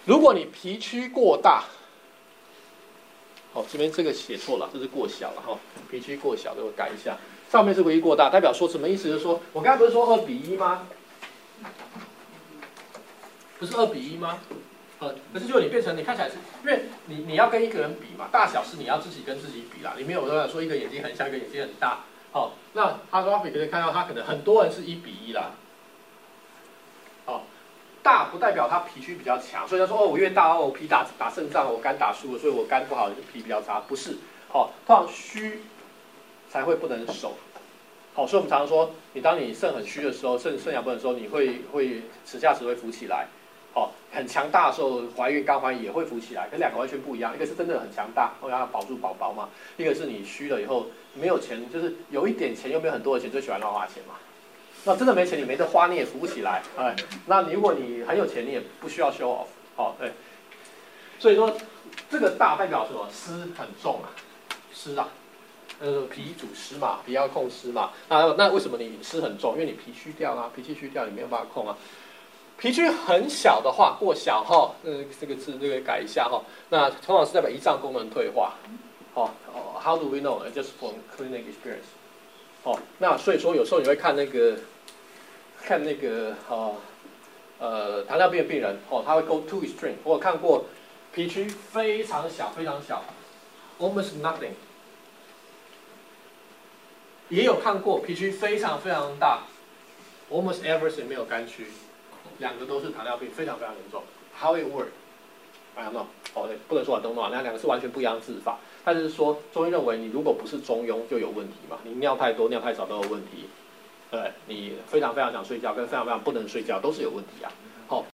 如果你脾区过大，这边这个写错了，这是过小了哈，脾区过小，我改一下。上面是微过大，代表说什么意思？就是说我刚才不是说2:1吗？不是2:1吗？可是就你变成你看起来是，因为你要跟一个人比嘛，大小是你要自己跟自己比啦，你没有说一个眼睛很小，一个眼睛很大。那他说可以看到他可能很多人是1:1啦。大不代表他脾区比较强，所以他说我越大我脾打胜仗，我肝打输了，所以我肝不好，脾比较差，不是。通常虚才会不能守。所以我们常常说，当你肾很虚的时候，肾阳不能的时候，你会齿下齿会浮起来。很强大的时候，刚怀孕也会浮起来，跟两个完全不一样。一个是真的很强大，要保住宝宝嘛；一个是你虚了以后没有钱，就是有一点钱又没有很多的钱，最喜欢乱花钱嘛。那真的没钱，你没得花，你也扶不起来。那如果你很有钱，你也不需要 show off。对。所以说，这个大代表什么？湿很重啊，湿啊。脾主湿嘛，脾要控湿嘛。那为什么你湿很重？因为你脾虚掉啊，脾气虚掉，你没有办法控啊。脾区很小的话，过小这个字改一下那通常是代表胰脏功能退化。How do we know? Just from clinic experience。那所以说有时候你会看那个糖尿病的病人他会 go too extreme。我有看过脾区非常小非常小 ，almost nothing。也有看过脾区非常非常大 ，almost everything 没有肝区，两个都是糖尿病，非常非常严重。How it work? I don't know。不能说I don't know，那两个是完全不一样的治法。但是说中医认为，你如果不是中庸就有问题嘛，你尿太多、尿太少都有问题。对，你非常非常想睡觉，跟非常非常不能睡觉都是有问题啊。